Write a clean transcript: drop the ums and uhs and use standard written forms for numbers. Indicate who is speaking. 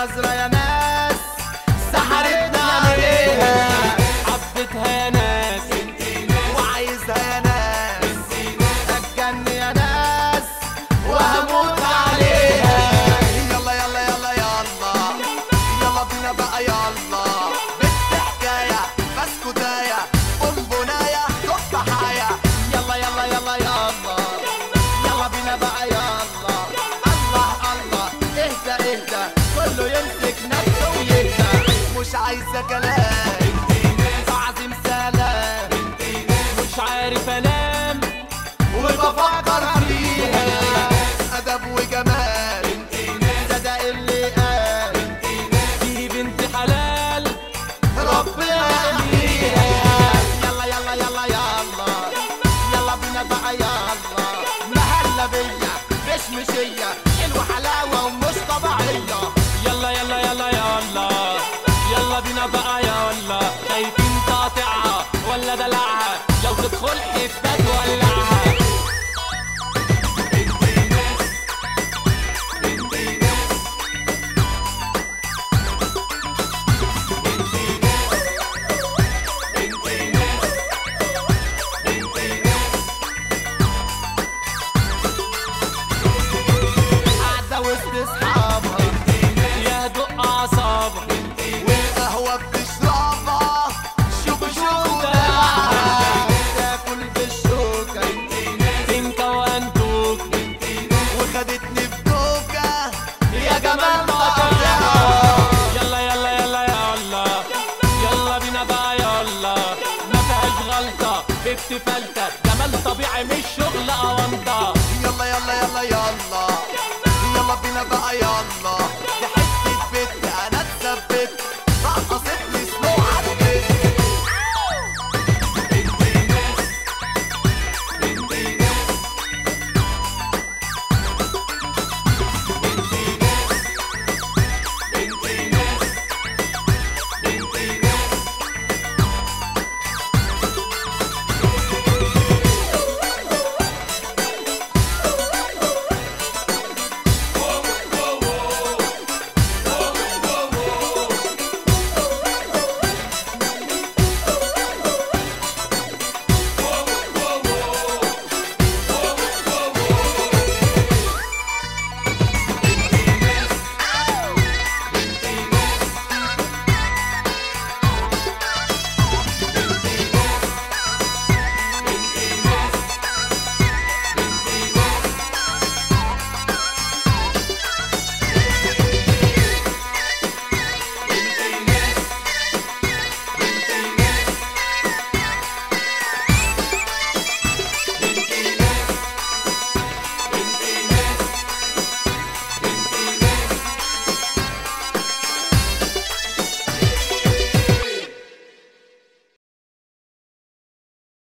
Speaker 1: نظرة يا ناس سحرتنا عليها،
Speaker 2: حبيتها يا ناس
Speaker 1: وعايزها يا ناس، اتجن يا ناس وهموت عليها. يلا يلا يلا يلا يلا بينا بقى يلا، بنت حكاية بسكوتاية بونبوناية تفاحية. يلا يلا يلا يلا يلا بينا بقى يلا. الله الله اهدى اهدى كله يمسك نفسه ويهدى، مش عايزة كلام تعظيم سلام،
Speaker 2: مش عارف انام
Speaker 1: وبفكر فيها أدب وجمال. صدق اللي قال
Speaker 2: دي بنت حلال
Speaker 1: ربنا يحميها. يلا يلا يلا يلا يلا بينا بقى يلا، مهلا بيا مشمشية حلوة حلاوة ومش طبيعية.
Speaker 2: يلا يلا يلا يلا يلا بينا بقى يلا، شايفين تقطعها ولا دلعها؟ لو تدخل حتة تولعها.
Speaker 1: قاعدة وسط اصحابها
Speaker 2: يا دق اعصابها
Speaker 1: والقهوة بتشربها، شوفوا شوفوا دلعها، تاكل بالشوكة
Speaker 2: تنكا وانتوك
Speaker 1: وخدتني في دوكة يا جمال مقاطعها.
Speaker 2: يلا يلا يلا يلا يلا بينا بقى يلا، ما فيهاش غلطة بنت فلتة، جمال طبيعي مش شغل أونطة.
Speaker 1: يلا يلا يلا يلا